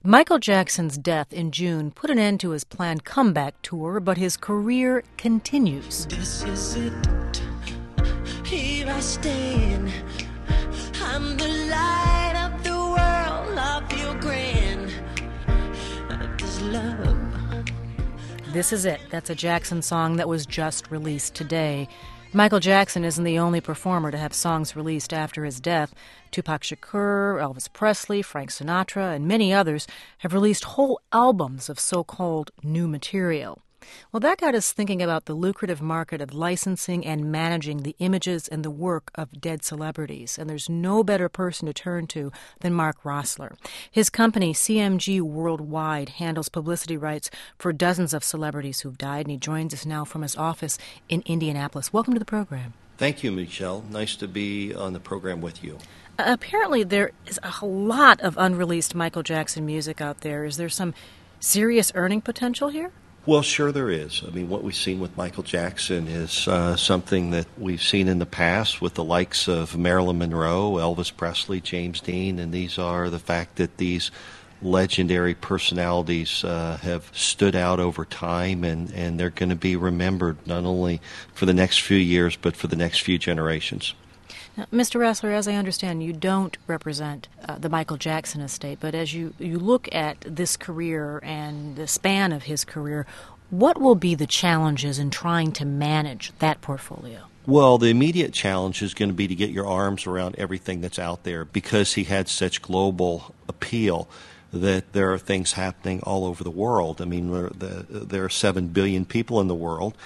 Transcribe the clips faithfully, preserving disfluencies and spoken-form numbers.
Michael Jackson's death in June put an end to his planned comeback tour, but his career continues. This is it. Here I stand. I'm the light of the world. I feel grand. This love. This is it. That's a Jackson song that was just released today. Michael Jackson isn't the only performer to have songs released after his death. Tupac Shakur, Elvis Presley, Frank Sinatra, and many others have released whole albums of so-called new material. Well, that got us thinking about the lucrative market of licensing and managing the images and the work of dead celebrities. And there's no better person to turn to than Mark Rossler. His company, C M G Worldwide, handles publicity rights for dozens of celebrities who've died, and he joins us now from his office in Indianapolis. Welcome to the program. Thank you, Michelle. Nice to be on the program with you. Uh, apparently, there is a lot of unreleased Michael Jackson music out there. Is there some serious earning potential here? Well, sure there is. I mean, what we've seen with Michael Jackson is uh, something that we've seen in the past with the likes of Marilyn Monroe, Elvis Presley, James Dean, and these are the fact that these legendary personalities uh, have stood out over time, and, and they're going to be remembered not only for the next few years, but for the next few generations. Now, Mister Rossler, as I understand, you don't represent uh, the Michael Jackson estate, but as you, you look at this career and the span of his career, what will be the challenges in trying to manage that portfolio? Well, the immediate challenge is going to be to get your arms around everything that's out there because he had such global appeal that there are things happening all over the world. I mean, the, there are seven billion people in the world,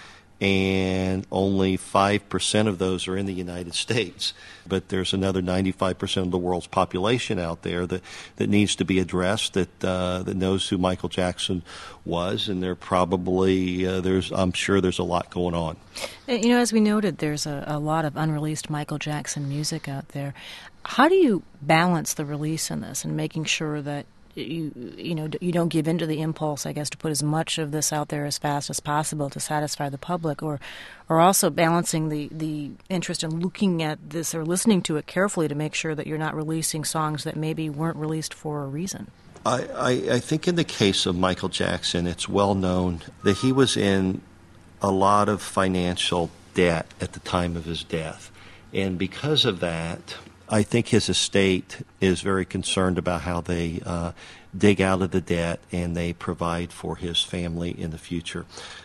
and only five percent of those are in the United States. But there's another ninety-five percent of the world's population out there that, that needs to be addressed, that uh, that knows who Michael Jackson was, and there probably, uh, there's I'm sure there's a lot going on. You know, as we noted, there's a, a lot of unreleased Michael Jackson music out there. How do you balance the release in this and making sure that you you know you don't give in to the impulse, I guess, to put as much of this out there as fast as possible to satisfy the public, or or also balancing the, the interest in looking at this or listening to it carefully to make sure that you're not releasing songs that maybe weren't released for a reason? I, I, I think in the case of Michael Jackson, it's well known that he was in a lot of financial debt at the time of his death. And because of that, I think his estate is very concerned about how they uh, dig out of the debt and they provide for his family in the future.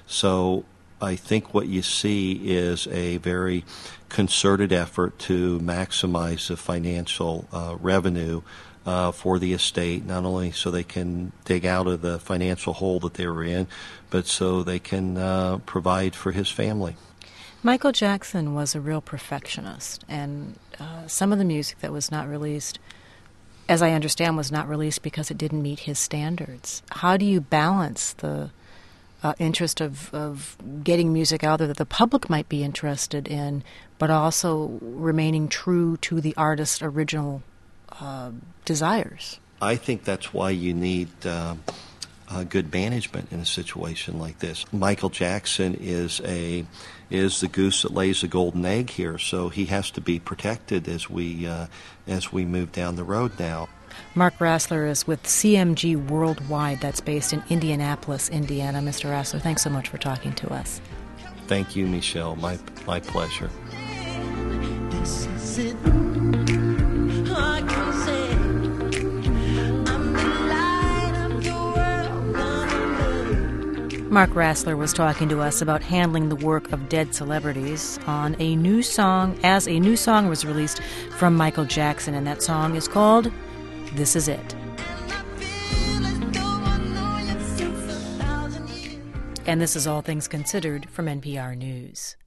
So I think what you see is a very concerted effort to maximize the financial uh, revenue uh, for the estate, not only so they can dig out of the financial hole that they were in, but so they can uh, provide for his family. Michael Jackson was a real perfectionist, and uh, some of the music that was not released, as I understand, was not released because it didn't meet his standards. How do you balance the uh, interest of, of getting music out there that the public might be interested in, but also remaining true to the artist's original uh, desires? I think that's why you need uh, uh, good management in a situation like this. Michael Jackson is a is the goose that lays the golden egg here, so he has to be protected as we uh, as we move down the road now. Mark Rossler is with C M G Worldwide, that's based in Indianapolis, Indiana. Mister Rossler, thanks so much for talking to us. Thank you, Michelle. My my pleasure. This is it. I can say I'm the light of the world. Mark Rossler was talking to us about handling the work of dead celebrities on a new song, as a new song was released from Michael Jackson, and that song is called This Is It. And this is All Things Considered from N P R News.